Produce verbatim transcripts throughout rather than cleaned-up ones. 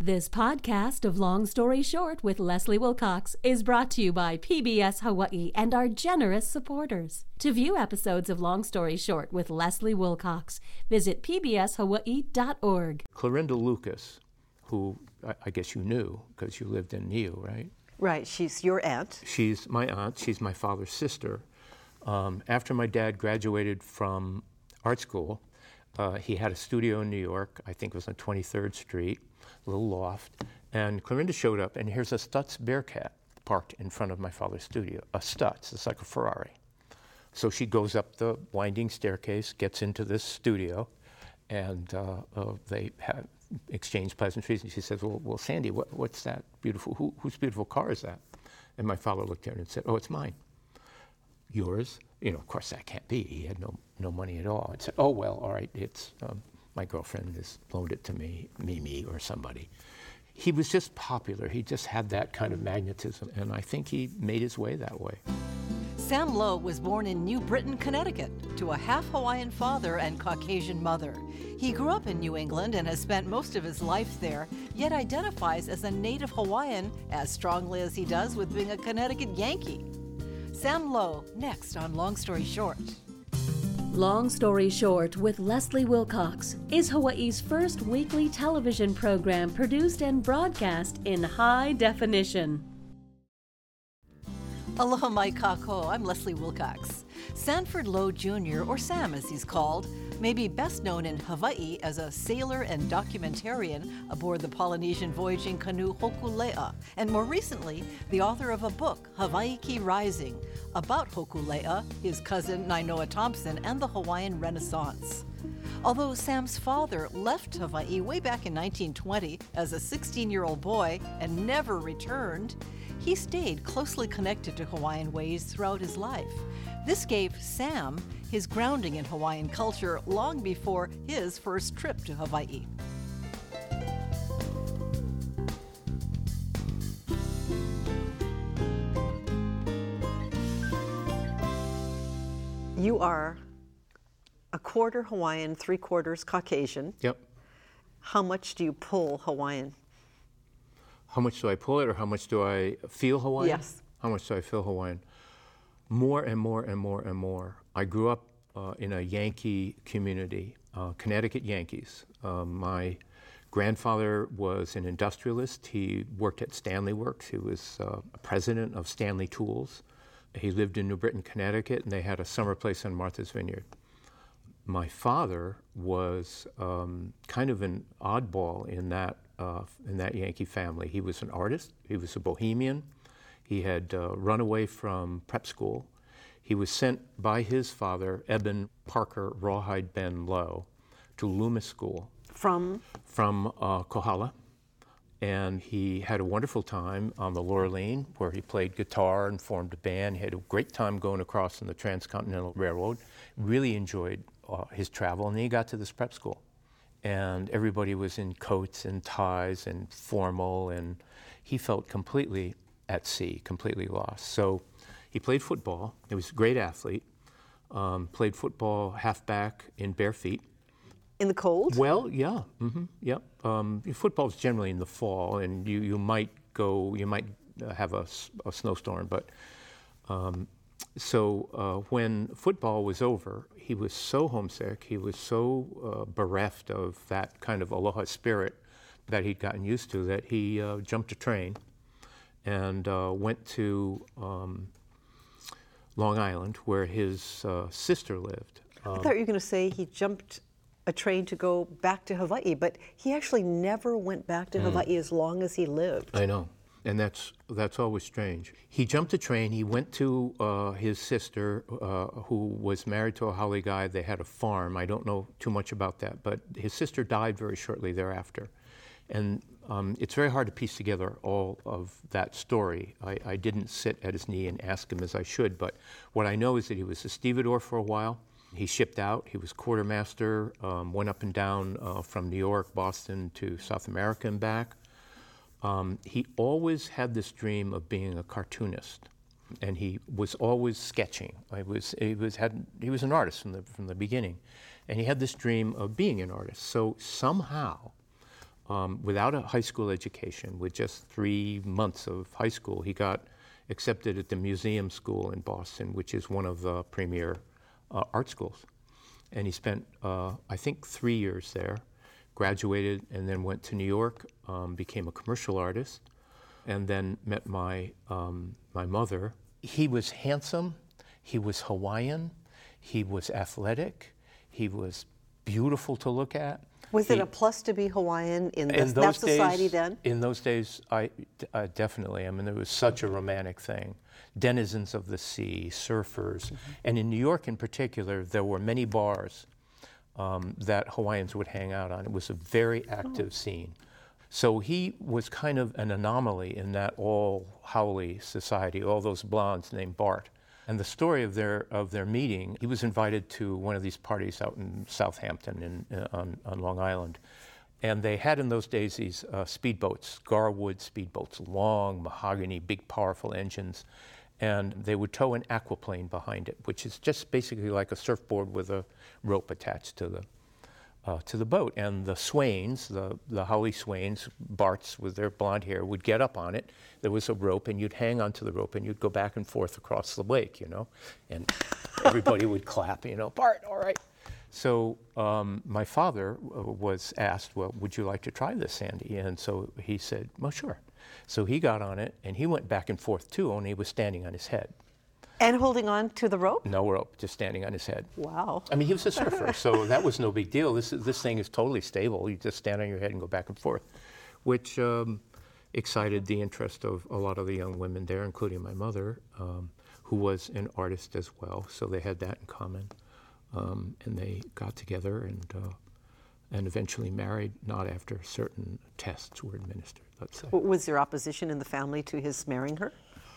This podcast of Long Story Short with Leslie Wilcox is brought to you by P B S Hawaii and our generous supporters. To view episodes of Long Story Short with Leslie Wilcox, visit p b s hawaii dot org. Clorinda Lucas, who I, I guess you knew because you lived in Niu, right? Right, she's your aunt. She's my aunt. She's my father's sister. Um, after my dad graduated from art school, uh, he had a studio in New York. I think it was on twenty-third Street, a little loft. And Clorinda showed up, and here's a Stutz Bearcat parked in front of my father's studio. A Stutz, it's like a Ferrari. So she goes up the winding staircase, gets into this studio, and uh, uh, they have exchange pleasantries. And she says, well, well Sandy, what, what's that beautiful, who, whose beautiful car is that? And my father looked at her and said, oh, it's mine. Yours? You know, of course that can't be. He had no no money at all. And said, oh, well, all right, it's um, my girlfriend has loaned it to me, Mimi or somebody. He was just popular. He just had that kind of magnetism, and I think he made his way that way. Sam Low was born in New Britain, Connecticut, to a half-Hawaiian father and Caucasian mother. He grew up in New England and has spent most of his life there, yet identifies as a native Hawaiian as strongly as he does with being a Connecticut Yankee. Sam Low, next on Long Story Short. Long Story Short with Leslie Wilcox is Hawaii's first weekly television program produced and broadcast in high definition. Aloha mai kako, I'm Leslie Wilcox. Sanford Low Junior, or Sam as he's called, may be best known in Hawaii as a sailor and documentarian aboard the Polynesian voyaging canoe Hokulea, and more recently, the author of a book, Hawaiki Rising, about Hokulea, his cousin Nainoa Thompson, and the Hawaiian Renaissance. Although Sam's father left Hawaii way back in nineteen twenty as a sixteen-year-old boy and never returned, he stayed closely connected to Hawaiian ways throughout his life. This gave Sam his grounding in Hawaiian culture long before his first trip to Hawaii. You are a quarter Hawaiian, three quarters Caucasian. Yep. How much do you pull Hawaiian? How much do I pull it, or how much do I feel Hawaiian? Yes. How much do I feel Hawaiian? More and more and more and more. I grew up uh, in a Yankee community, uh, Connecticut Yankees. Uh, my grandfather was an industrialist. He worked at Stanley Works. He was uh, president of Stanley Tools. He lived in New Britain, Connecticut, and they had a summer place on Martha's Vineyard. My father was um, kind of an oddball in that uh, in that Yankee family. He was an artist. He was a bohemian. He had uh, run away from prep school. He was sent by his father, Eben Parker Rawhide Ben Low, to Loomis School. From? From uh, Kohala. And he had a wonderful time on the Laureline, where he played guitar and formed a band. He had a great time going across on the Transcontinental Railroad. Really enjoyed uh, his travel. And then he got to this prep school. And everybody was in coats and ties and formal, and he felt completely at sea, completely lost. So he played football. He was a great athlete. Um, played football halfback in bare feet. In the cold? Well, yeah, mm-hmm, yep. Um, football's generally in the fall, and you, you might go, you might uh, have a, a snowstorm, but um, so uh, when football was over, he was so homesick, he was so uh, bereft of that kind of aloha spirit that he'd gotten used to, that he uh, jumped a train and uh, went to um, Long Island, where his uh, sister lived. Um, I thought you were going to say he jumped a train to go back to Hawaii, but he actually never went back to mm. Hawaii as long as he lived. I know, and that's that's always strange. He jumped a train. He went to uh, his sister, uh, who was married to a Haole guy. They had a farm. I don't know too much about that, but his sister died very shortly thereafter. And um, it's very hard to piece together all of that story. I, I didn't sit at his knee and ask him as I should, but what I know is that he was a stevedore for a while. He shipped out. He was quartermaster, um, went up and down uh, from New York, Boston to South America and back. Um, he always had this dream of being a cartoonist, and he was always sketching. I was, he was, had, he was an artist from the, from the beginning, and he had this dream of being an artist. So somehow, um, without a high school education, with just three months of high school, he got accepted at the Museum School in Boston, which is one of the premier uh, art schools. And he spent, uh, I think, three years there, graduated, and then went to New York, um, became a commercial artist, and then met my, um, my mother. He was handsome, he was Hawaiian, he was athletic, he was beautiful to look at. Was he, it a plus to be Hawaiian in, in this, those that society days, then? In those days, I uh, definitely. I mean, there was such a romantic thing. Denizens of the sea, surfers, mm-hmm. and in New York in particular, there were many bars um, that Hawaiians would hang out on. It was a very active oh. scene. So he was kind of an anomaly in that all haole society, all those blondes named Bart. And the story of their of their meeting, he was invited to one of these parties out in Southampton in, uh, on, on Long Island. And they had in those days these uh, speedboats, Garwood speedboats, long, mahogany, big, powerful engines. And they would tow an aquaplane behind it, which is just basically like a surfboard with a rope attached to the Uh, to the boat. And the swains, the, the haole swains, Barts with their blonde hair, would get up on it. There was a rope, and you'd hang onto the rope, and you'd go back and forth across the lake, you know, and everybody would clap, you know, Bart, all right. So um, my father uh, was asked, well, would you like to try this, Sandy? And so he said, well, sure. So he got on it, and he went back and forth, too, only he was standing on his head. And holding on to the rope? No rope, just standing on his head. Wow. I mean, he was a surfer, so that was no big deal. This this thing is totally stable. You just stand on your head and go back and forth, which um, excited the interest of a lot of the young women there, including my mother, um, who was an artist as well. So they had that in common, um, and they got together and uh, and eventually married, not after certain tests were administered, let's say. Was there opposition in the family to his marrying her?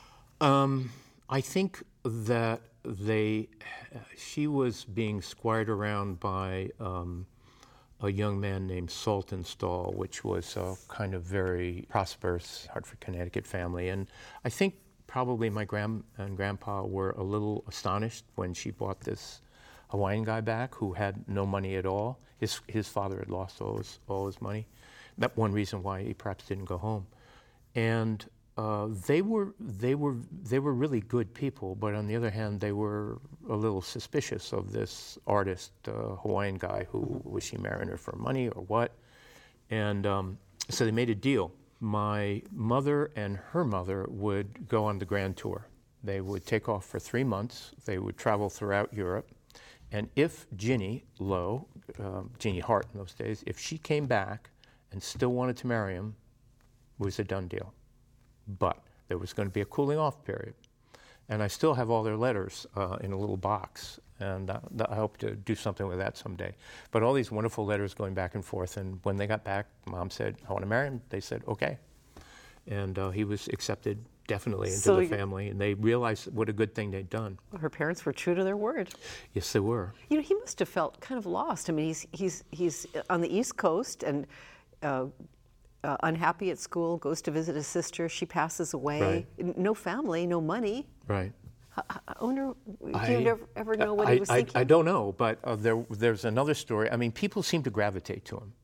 Um, I think that they, she was being squired around by um, a young man named Saltonstall, which was a kind of very prosperous Hartford, Connecticut family. And I think probably my grand and grandpa were a little astonished when she brought this Hawaiian guy back who had no money at all. His his father had lost all his, all his money. That's one reason why he perhaps didn't go home. And Uh, they were they were they were really good people, but on the other hand, they were a little suspicious of this artist, uh, Hawaiian guy, who was she marrying her for money or what? And um, so they made a deal. My mother and her mother would go on the grand tour. They would take off for three months. They would travel throughout Europe, and if Ginny Lowe, uh, Ginny Hart in those days, if she came back and still wanted to marry him, it was a done deal. But there was going to be a cooling off period. And I still have all their letters uh, in a little box, and uh, I hope to do something with that someday. But all these wonderful letters going back and forth, and when they got back, Mom said, I want to marry him. They said, okay. And uh, he was accepted definitely into so the family, and they realized what a good thing they'd done. Her parents were true to their word. Yes, they were. You know, he must have felt kind of lost. I mean, he's, he's, he's on the East Coast, and uh, Uh, unhappy at school, goes to visit his sister, she passes away, right. No family, no money. Right. I, I wonder, do I, you never, ever know what I, he was I, thinking? I don't know, but uh, there, there's another story. I mean, people seem to gravitate to him.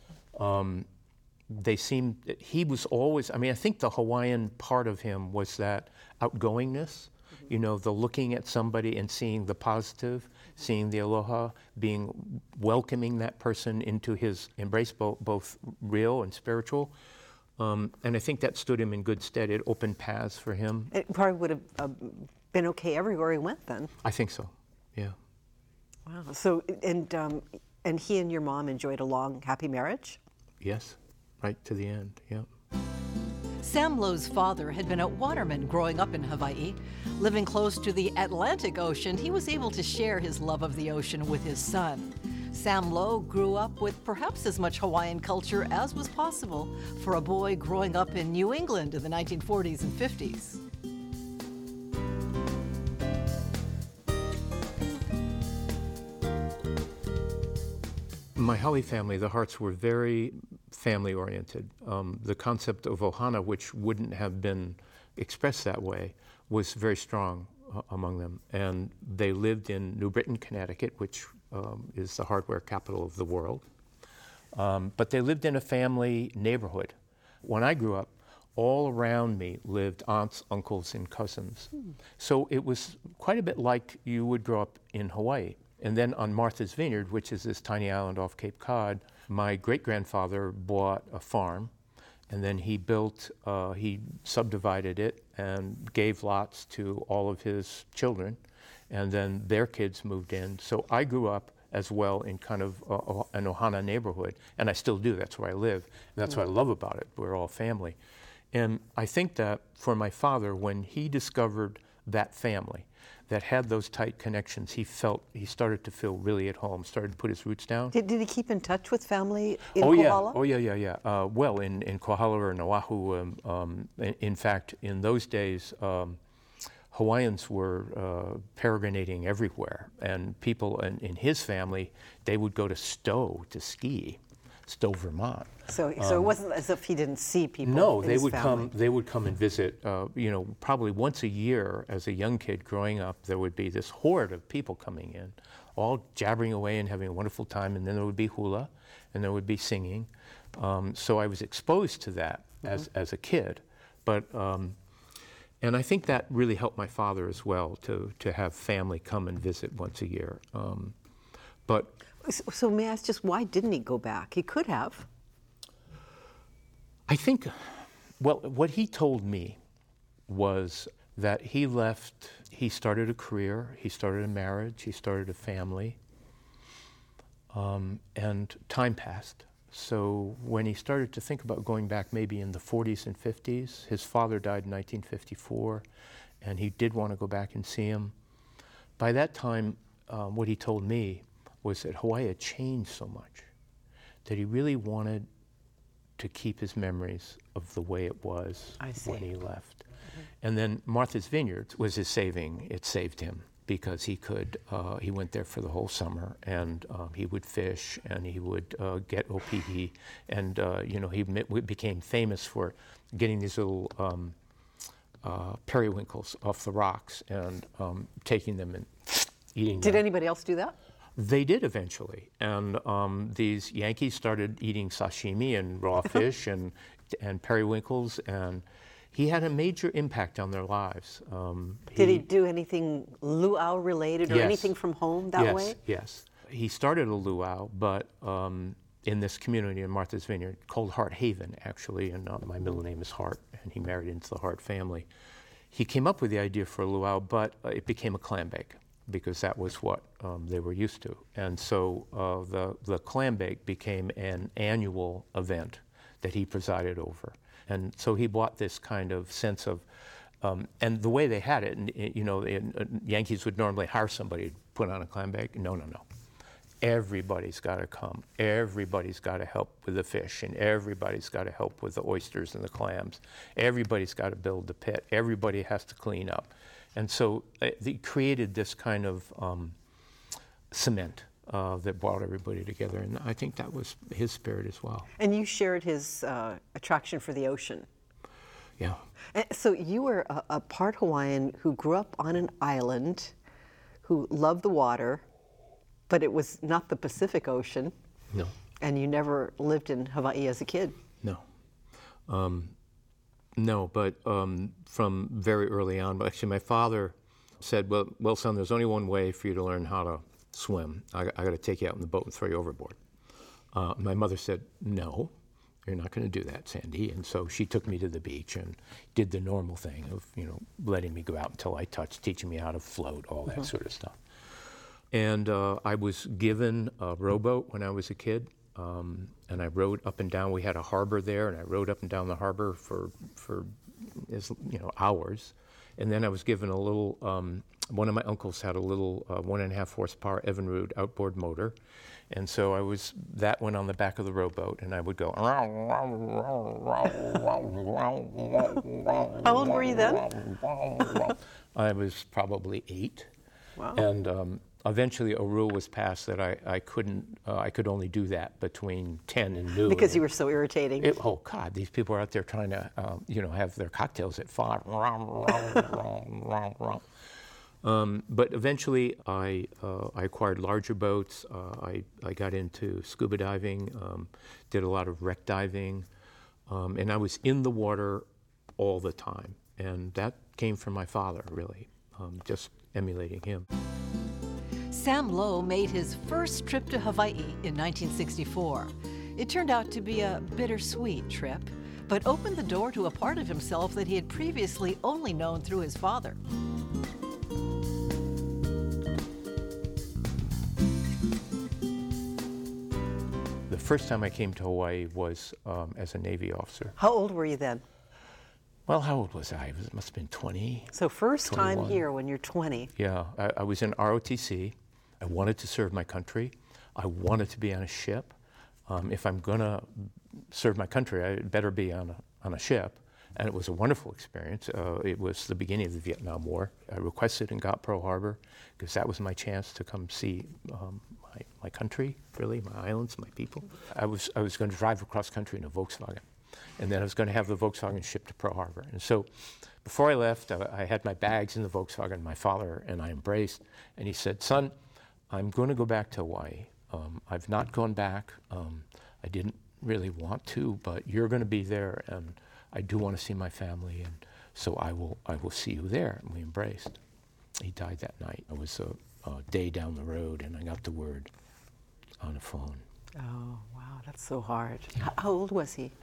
Um, they seem, he was always, I mean, I think the Hawaiian part of him was that outgoingness, you know, the looking at somebody and seeing the positive, seeing the aloha, being welcoming that person into his embrace, both, both real and spiritual. Um, and I think that stood him in good stead. It opened paths for him. It probably would have uh, been okay everywhere he went then. I think so, yeah. Wow. So, and, um, and he and your mom enjoyed a long, happy marriage? Yes, right to the end, yeah. Sam Lowe's father had been a waterman growing up in Hawaii. Living close to the Atlantic Ocean, he was able to share his love of the ocean with his son. Sam Lowe grew up with perhaps as much Hawaiian culture as was possible for a boy growing up in New England in the nineteen forties and fifties. My haole family, the Harts, were very family-oriented. Um, the concept of ohana, which wouldn't have been expressed that way, was very strong uh, among them. And they lived in New Britain, Connecticut, which um, is the hardware capital of the world. Um, but they lived in a family neighborhood. When I grew up, all around me lived aunts, uncles, and cousins. Hmm. So it was quite a bit like you would grow up in Hawaii. And then on Martha's Vineyard, which is this tiny island off Cape Cod, my great-grandfather bought a farm, and then he built, uh, he subdivided it and gave lots to all of his children, and then their kids moved in. So I grew up as well in kind of uh, an Ohana neighborhood, and I still do. That's where I live. And that's what I love about it. We're all family. And I think that for my father, when he discovered that family that had those tight connections, he felt, he started to feel really at home, started to put his roots down. Did, did he keep in touch with family in oh, Kohala? Yeah. Oh, yeah, yeah, yeah. Uh, well, in, in Kohala or in Oahu, um, um, in, in fact, in those days, um, Hawaiians were uh, peregrinating everywhere, and people in, in his family, they would go to Stowe to ski, Stowe, Vermont. So, so um, it wasn't as if he didn't see people. No, in they his would family. come. They would come and visit. Uh, you know, probably once a year, as a young kid growing up, there would be this horde of people coming in, all jabbering away and having a wonderful time, and then there would be hula, and there would be singing. Um, so I was exposed to that mm-hmm. as as a kid, but. Um, And I think that really helped my father as well, to, to have family come and visit once a year. Um, but so, so may I ask just why didn't he go back? He could have. I think, well, what he told me was that he left, he started a career, he started a marriage, he started a family, um, and time passed. So when he started to think about going back maybe in the forties and fifties, his father died in nineteen fifty-four, and he did want to go back and see him. By that time, um, what he told me was that Hawaii had changed so much that he really wanted to keep his memories of the way it was when he left. Mm-hmm. And then Martha's Vineyard was his saving. It saved him, because he could, uh, he went there for the whole summer, and uh, he would fish, and he would uh, get opihi, and uh, you know, he became famous for getting these little um, uh, periwinkles off the rocks and um, taking them and eating Did them. anybody else do that? They did eventually, and um, these Yankees started eating sashimi and raw fish and and periwinkles, and he had a major impact on their lives. Um, Did he, he do anything luau related or yes, anything from home that yes, way? Yes, yes. He started a luau, but um, in this community in Martha's Vineyard called Hart Haven, actually, and uh, my middle name is Hart, and he married into the Hart family. He came up with the idea for a luau, but uh, it became a clam bake, because that was what um, they were used to. And so uh, the, the clam bake became an annual event that he presided over. And so he brought this kind of sense of, um, and the way they had it, and, you know, in, uh, Yankees would normally hire somebody to put on a clam bake. No, no, no. Everybody's got to come. Everybody's got to help with the fish, and everybody's got to help with the oysters and the clams. Everybody's got to build the pit. Everybody has to clean up. And so uh, they created this kind of um, cement uh, that brought everybody together, and I think that was his spirit as well. And you shared his uh, attraction for the ocean. Yeah. And so you were a, a part Hawaiian who grew up on an island, who loved the water, but it was not the Pacific Ocean. No. And you never lived in Hawaii as a kid. No. Um, No, but um, from very early on, but actually my father said, well, well, son, there's only one way for you to learn how to swim. I, I got to take you out in the boat and throw you overboard. Uh, my mother said, no, you're not going to do that, Sandy. And so she took me to the beach and did the normal thing of, you know, letting me go out until I touched, teaching me how to float, all that mm-hmm. sort of stuff. And uh, I was given a rowboat when I was a kid. Um, and I rode up and down. We had a harbor there, and I rode up and down the harbor for, for you know, hours. And then I was given a little, um, one of my uncles had a little uh, one and a half horsepower Evinrude outboard motor. And so I was, that went on the back of the rowboat, and I would go. How old were you then? I was probably eight. Wow. And um, eventually, a rule was passed that I, I couldn't, uh, I could only do that between ten and noon. Because you were so irritating. It, oh God, these people are out there trying to, um, you know, have their cocktails at five. Um, but eventually, I uh, I acquired larger boats. Uh, I I got into scuba diving, um, did a lot of wreck diving, um, and I was in the water all the time. And that came from my father, really, um, just emulating him. Sam Low made his first trip to Hawaii in nineteen sixty-four. It turned out to be a bittersweet trip, but opened the door to a part of himself that he had previously only known through his father. The first time I came to Hawaii was um, as a Navy officer. How old were you then? Well, how old was I? It must have been twenty. So first time twenty-one. here when you're twenty. Yeah, I, I was in R O T C. I wanted to serve my country. I wanted to be on a ship. Um, if I'm gonna serve my country, I better be on a, on a ship. And it was a wonderful experience. Uh, it was the beginning of the Vietnam War. I requested and got Pearl Harbor because that was my chance to come see um, my, my country, really, my islands, my people. I was, I was going to drive across country in a Volkswagen. And then I was going to have the Volkswagen shipped to Pearl Harbor. And so before I left, I, I had my bags in the Volkswagen. My father and I embraced. And he said, son, I'm going to go back to Hawaii. Um, I've not gone back. Um, I didn't really want to, but you're going to be there. And I do want to see my family. And so I will, I will see you there. And we embraced. He died that night. It was a, a day down the road, and I got the word on the phone. Oh, wow, that's so hard. Yeah. How old was he?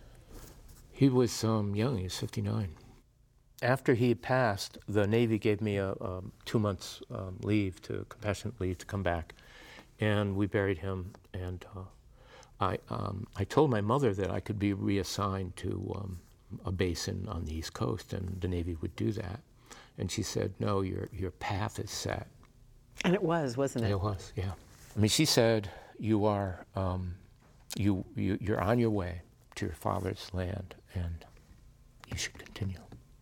He was um, young, he was fifty-nine. After he had passed, the Navy gave me a um, two months um, leave, to compassionate leave, to come back. And we buried him. And uh, I um, I told my mother that I could be reassigned to um, a base in, on the East Coast, and the Navy would do that. And she said, no, your, your path is set. And it was, wasn't it? It was, yeah. I mean, she said, you are, um, you, you, you're on your way to your father's land, and you should continue.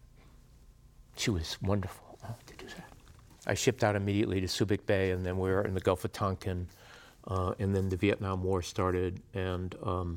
She was wonderful uh, to do that. I shipped out immediately to Subic Bay, and then we were in the Gulf of Tonkin, uh, and then the Vietnam War started, and um,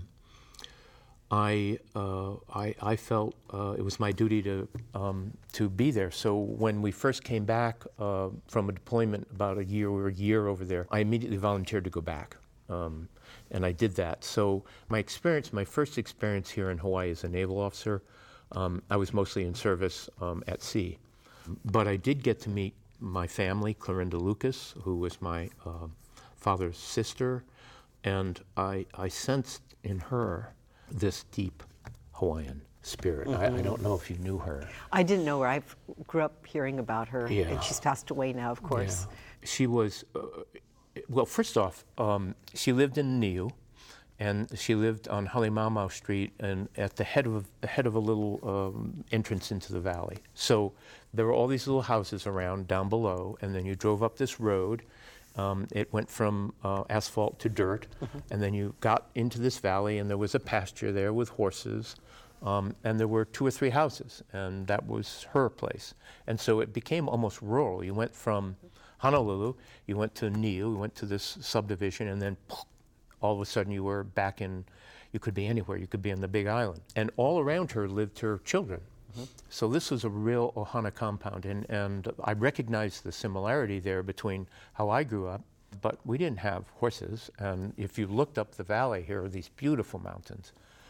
I, uh, I, I felt uh, it was my duty to, um, to be there. So when we first came back uh, from a deployment about a year, we were a year over there, I immediately volunteered to go back. Um, and I did that. So my experience, my first experience here in Hawaii as a naval officer, um, I was mostly in service um, at sea. But I did get to meet my family, Clorinda Lucas, who was my uh, father's sister, and I, I sensed in her this deep Hawaiian spirit. Mm-hmm. I, I don't know if you knew her. I didn't know her. I grew up hearing about her, yeah. and she's passed away now, of course. Yeah. She was... Uh, Well, first off, um, she lived in Niu, and she lived on Halemaumau Street, and at the head of the head of a little um, entrance into the valley. So there were all these little houses around down below, and then you drove up this road. Um, it went from uh, asphalt to dirt, mm-hmm. and then you got into this valley, and there was a pasture there with horses, um, and there were two or three houses, and that was her place. And so it became almost rural. You went from Honolulu, you went to Niu, you went to this subdivision, and then all of a sudden you were back in, you could be anywhere, you could be on the Big Island. And all around her lived her children. Mm-hmm. So this was a real Ohana compound, and, and I recognized the similarity there between how I grew up, but we didn't have horses, and if you looked up the valley, here are these beautiful mountains.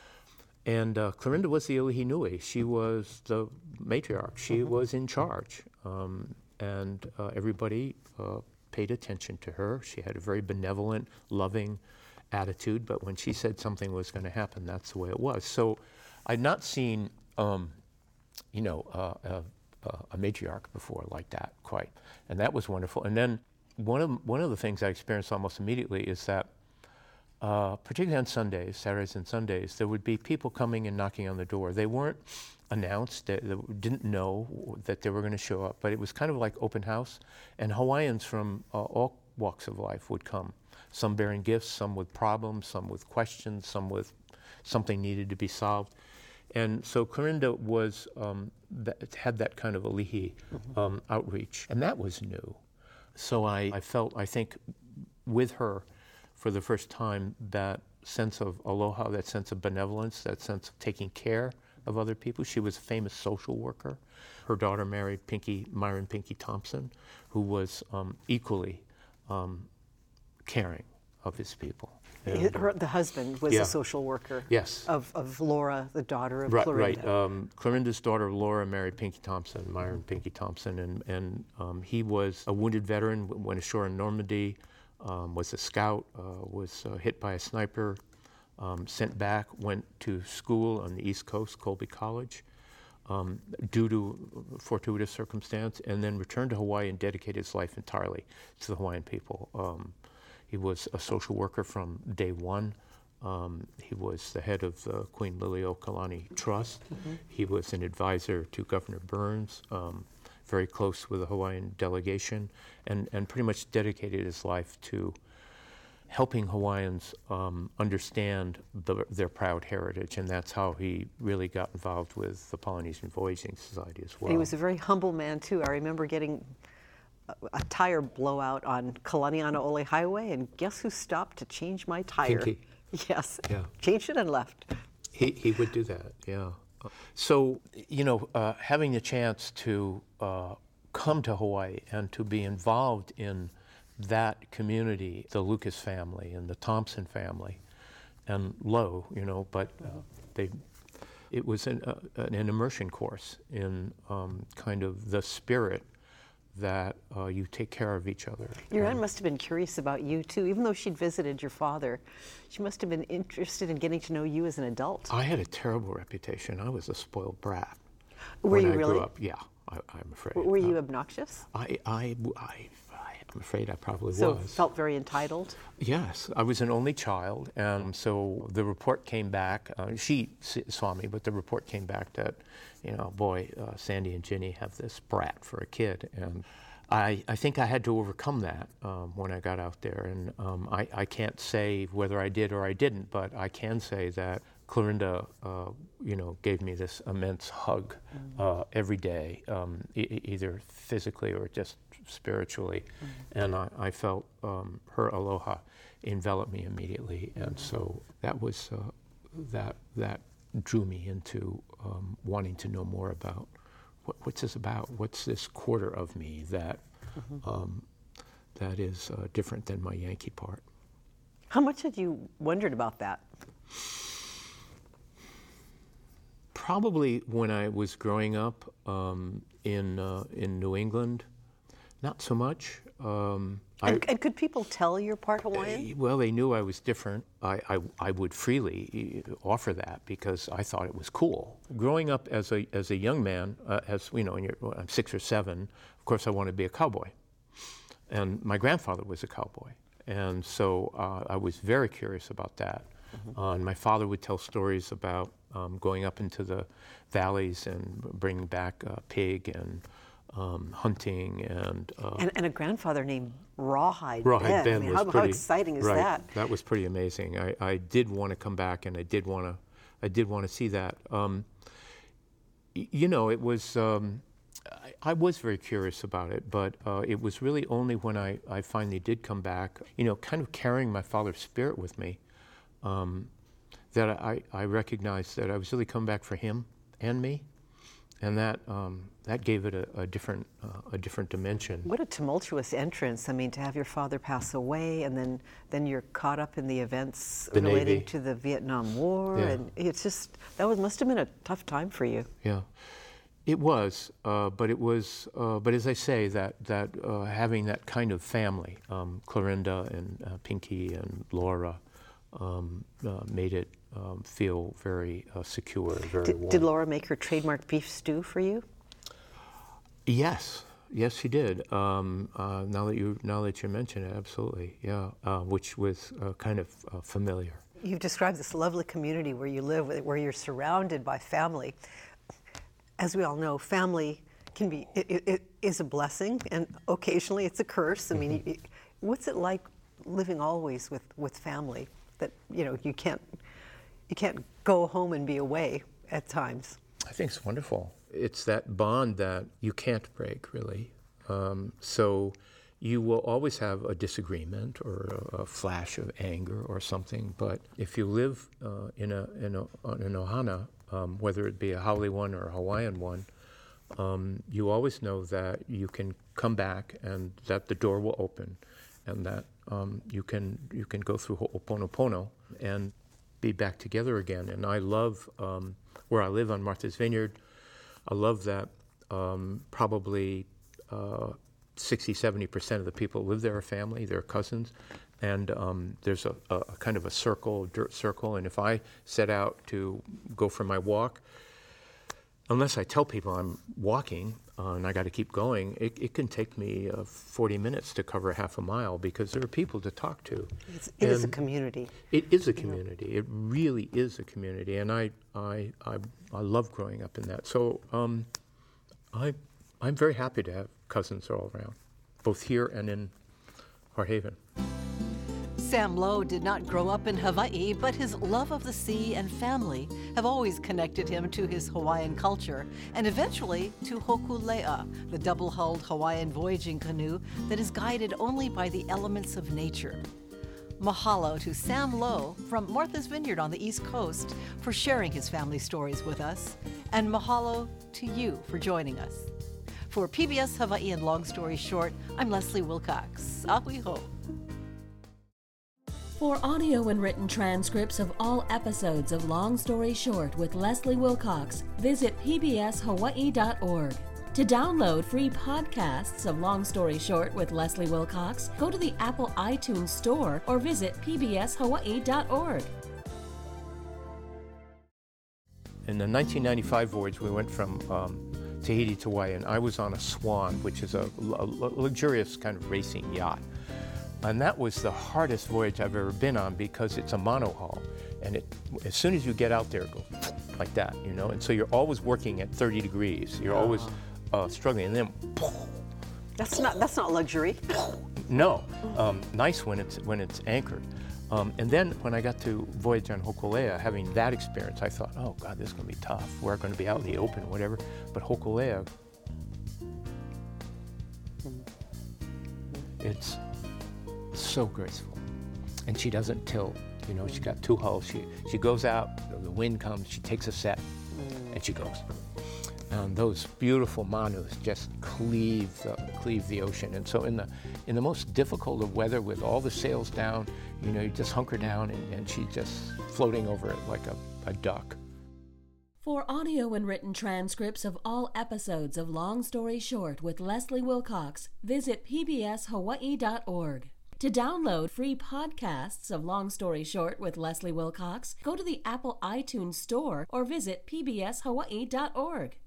And uh, Clorinda was the Ilihi Nui. She was the matriarch. She mm-hmm. was in charge. Um, and uh, everybody uh, paid attention to her. She had a very benevolent, loving attitude, but when she said something was going to happen, that's the way it was. So I'd not seen, um, you know, uh, a, a matriarch before like that, quite. And that was wonderful. And then one of, one of the things I experienced almost immediately is that, uh, particularly on Sundays, Saturdays and Sundays, there would be people coming and knocking on the door. They weren't announced, they, they didn't know that they were going to show up, but it was kind of like open house, and Hawaiians from uh, all walks of life would come, some bearing gifts, some with problems, some with questions, some with something needed to be solved. And so Clorinda was, um, that, had that kind of Alihi mm-hmm. um, outreach, and that was new. So I, I felt, I think, with her for the first time, that sense of aloha, that sense of benevolence, that sense of taking care of other people. She was a famous social worker. Her daughter married Pinky, Myron Pinky Thompson, who was um, equally um, caring of his people. His- Her, the husband was Yeah. a social worker. Yes. Of, of Laura, the daughter of Right, Clorinda. right. Um, Clorinda's daughter Laura married Pinky Thompson, Myron Pinky Thompson, and and um, he was a wounded veteran, w- went ashore in Normandy, um, was a scout, uh, was uh, hit by a sniper, um, sent back, went to school on the East Coast, Colby College, um, due to fortuitous circumstance, and then returned to Hawaii and dedicated his life entirely to the Hawaiian people. Um, he was a social worker from day one. Um, he was the head of the Queen Liliuokalani Trust. Mm-hmm. He was an advisor to Governor Burns, um, very close with the Hawaiian delegation, and, and pretty much dedicated his life to helping Hawaiians um, understand the, their proud heritage, and that's how he really got involved with the Polynesian Voyaging Society as well. And he was a very humble man, too. I remember getting a, a tire blowout on Kalanianaole Highway, and guess who stopped to change my tire? Pinky. Yes. Yeah. Changed it and left. He, he would do that, yeah. So, you know, uh, having the chance to uh, come to Hawaii and to be involved in that community, the Lucas family and the Thompson family, and Lowe, you know, but uh, they, it was an, uh, an immersion course in um, kind of the spirit that uh, you take care of each other. Your aunt must have been curious about you, too. Even though she'd visited your father, she must have been interested in getting to know you as an adult. I had a terrible reputation. I was a spoiled brat. Were when you I really? grew up. Yeah, I, I'm afraid. Were you Uh, obnoxious? I, I, I, I'm afraid I probably So was. felt very entitled? Yes, I was an only child, and so the report came back. Uh, she s- saw me, but the report came back that, you know, boy, uh, Sandy and Ginny have this brat for a kid, and I, I think I had to overcome that um, when I got out there, and um, I, I can't say whether I did or I didn't, but I can say that Clorinda, uh, you know, gave me this immense hug uh, every day, um, e- either physically or just spiritually, mm-hmm. and I, I felt um, her aloha envelop me immediately, and mm-hmm. so that was uh, that that drew me into um, wanting to know more about what, what's this about. What's this quarter of me that mm-hmm. um, that is uh, different than my Yankee part? How much had you wondered about that? Probably when I was growing up um, in uh, in New England, not so much. Um, And, I, and could people tell you're part Hawaiian? Uh, well, they knew I was different. I, I, I would freely offer that because I thought it was cool. Growing up as a as a young man, uh, as you know, when you're, well, I'm six or seven, of course I wanted to be a cowboy, and my grandfather was a cowboy, and so uh, I was very curious about that. Mm-hmm. Uh, and my father would tell stories about um, going up into the valleys and bringing back a pig and um, hunting and, uh, and and a grandfather named Rawhide, Rawhide Ben. Ben I mean, was how, pretty, how exciting is right, that? That was pretty amazing. I, I did want to come back, and I did want to, I did want to see that. Um, y- you know, it was. Um, I, I was very curious about it, but uh, it was really only when I, I finally did come back, you know, kind of carrying my father's spirit with me, um, that I, I recognized that I was really coming back for him and me, and that um, that gave it a, a different uh, a different dimension. What a tumultuous entrance! I mean, to have your father pass away, and then then you're caught up in the events The relating Navy. to the Vietnam War, Yeah. and it's just that was must have been a tough time for you. Yeah, it was, uh, but it was, uh, but as I say, that that uh, having that kind of family, um, Clorinda and uh, Pinky and Laura, um, uh, made it um, feel very uh, secure, very Did, warm. did Laura make her trademark beef stew for you? Yes, yes, she did. Um, uh, now that you now that you mention it, absolutely, yeah, uh, which was uh, kind of uh, familiar. You've described this lovely community where you live, where you're surrounded by family. As we all know, family can be it, it, it is a blessing, and occasionally it's a curse. I mean, Mm-hmm. it, what's it like living always with, with family? That you know you can't you can't go home and be away at times. I think it's wonderful. It's that bond that you can't break, really. Um, so you will always have a disagreement or a, a flash of anger or something. But if you live uh, in a in a in an ohana um, whether it be a haole one or a Hawaiian one, um, you always know that you can come back and that the door will open, and that um, you can you can go through Ho'oponopono and be back together again. And I love um, where I live on Martha's Vineyard. I love that um, probably uh, sixty, seventy percent of the people who live there are family, they're cousins. And um, there's a, a kind of a circle, dirt circle. And if I set out to go for my walk, unless I tell people I'm walking uh, and I got to keep going, it, it can take me uh, forty minutes to cover half a mile because there are people to talk to. It's, it is a community. It is a community. It really is a community, and I I I, I love growing up in that. So um, I I'm very happy to have cousins all around, both here and in Haarhaven. Sam Low did not grow up in Hawaii, but his love of the sea and family have always connected him to his Hawaiian culture and eventually to Hokulea, the double-hulled Hawaiian voyaging canoe that is guided only by the elements of nature. Mahalo to Sam Low from Martha's Vineyard on the East Coast for sharing his family stories with us, and mahalo to you for joining us. For P B S Hawaii and Long Story Short, I'm Leslie Wilcox. Ahui ho. For audio and written transcripts of all episodes of Long Story Short with Leslie Wilcox, visit P B S Hawaii dot org. To download free podcasts of Long Story Short with Leslie Wilcox, go to the Apple iTunes Store or visit P B S Hawaii dot org. In the nineteen ninety-five voyage, we went from um, Tahiti to Hawaii, and I was on a Swan, which is a, a luxurious kind of racing yacht. And that was the hardest voyage I've ever been on because it's a monohull. And it, as soon as you get out there, it goes like that, you know? And so you're always working at thirty degrees. You're always uh, struggling. And then, That's not, that's not luxury. no, um, nice when it's, when it's anchored. Um, and then when I got to voyage on Hokulea, having that experience, I thought, oh God, this is gonna be tough. We're gonna be out in the open or whatever. But Hokulea, it's so graceful. And she doesn't tilt, you know, she's got two hulls. She, she goes out, the wind comes, she takes a set, and she goes. And those beautiful manus just cleave the, cleave the ocean. And so in the, in the most difficult of weather with all the sails down, you know, you just hunker down and, and she's just floating over it like a, a duck. For audio and written transcripts of all episodes of Long Story Short with Leslie Wilcox, visit P B S Hawaii dot org. To download free podcasts of Long Story Short with Leslie Wilcox, go to the Apple iTunes Store or visit P B S Hawaii dot org.